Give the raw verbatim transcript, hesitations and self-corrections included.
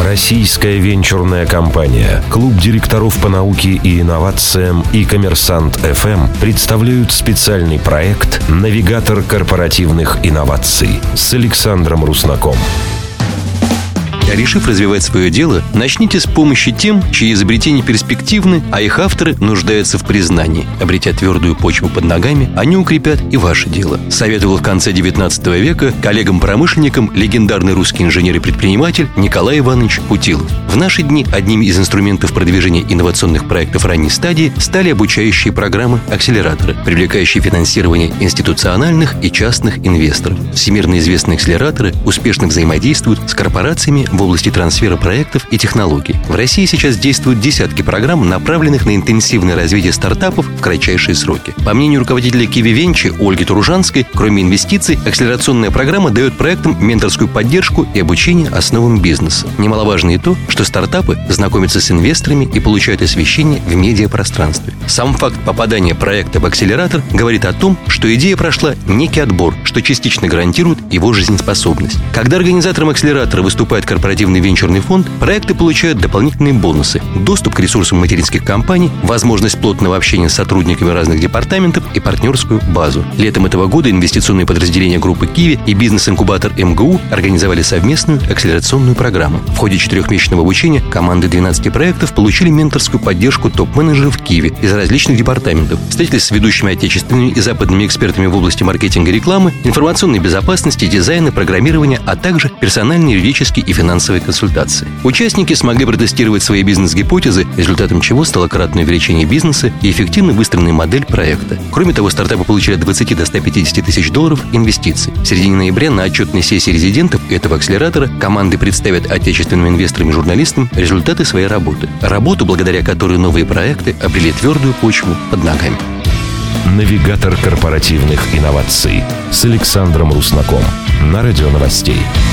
Российская венчурная компания, Клуб директоров по науке и инновациям и Коммерсант эф эм представляют специальный проект «Навигатор корпоративных инноваций» с Александром Руснаком. Решив развивать свое дело, начните с помощи тем, чьи изобретения перспективны, а их авторы нуждаются в признании. Обретя твердую почву под ногами, они укрепят и ваше дело. Советовал в конце девятнадцатого века коллегам-промышленникам легендарный русский инженер и предприниматель Николай Иванович Путилов. В наши дни одним из инструментов продвижения инновационных проектов ранней стадии стали обучающие программы-акселераторы, привлекающие финансирование институциональных и частных инвесторов. Всемирно известные акселераторы успешно взаимодействуют с корпорациями в области трансфера проектов и технологий. В России сейчас действуют десятки программ, направленных на интенсивное развитие стартапов в кратчайшие сроки. По мнению руководителя Kiwi Venture Ольги Туружанской, кроме инвестиций, акселерационная программа дает проектам менторскую поддержку и обучение основам бизнеса. Немаловажно и то, что стартапы знакомятся с инвесторами и получают освещение в медиапространстве. Сам факт попадания проекта в акселератор говорит о том, что идея прошла некий отбор, что частично гарантирует его жизнеспособность. Когда организатором акселератора выступает корпоративный венчурный фонд, проекты получают дополнительные бонусы: доступ к ресурсам материнских компаний, возможность плотного общения с сотрудниками разных департаментов и партнерскую базу. Летом этого года инвестиционные подразделения группы Kiwi и бизнес-инкубатор эм гэ у организовали совместную акселерационную программу. В ходе четырехмесячного обучения команды двенадцати проектов получили менторскую поддержку топ-менеджеров Kiwi из различных департаментов, встретились с ведущими отечественными и западными экспертами в области маркетинга и рекламы, информационной безопасности, дизайна, программирования, а также персональные, юридические и финансовые консультации. Участники смогли протестировать свои бизнес-гипотезы, результатом чего стало кратное увеличение бизнеса и эффективно выстроенная модель проекта. Кроме того, стартапы получили от двадцати до ста пятидесяти тысяч долларов инвестиций. В середине ноября на отчетной сессии резидентов этого акселератора команды представят отечественным инвесторам и журналистам результаты своей работы. Работу, благодаря которой новые проекты обрели твердую почву под ногами. Навигатор корпоративных инноваций с Александром Руснаком на Радио Новостей.